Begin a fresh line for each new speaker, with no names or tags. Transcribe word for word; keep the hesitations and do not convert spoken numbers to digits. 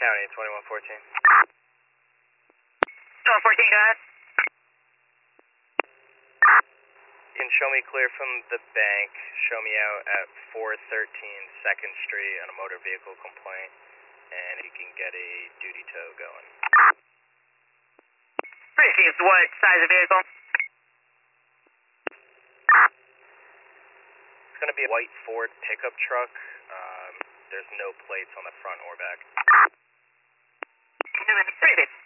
County, twenty-one fourteen.
twenty-one fourteen, go ahead.
You can show me clear from the bank. Show me out at four thirteen second Street on a motor vehicle complaint, and you can get a duty tow going.
Received. What size of vehicle?
It's going to be a white Ford pickup truck. Um, there's no plates on the front or back.
Received.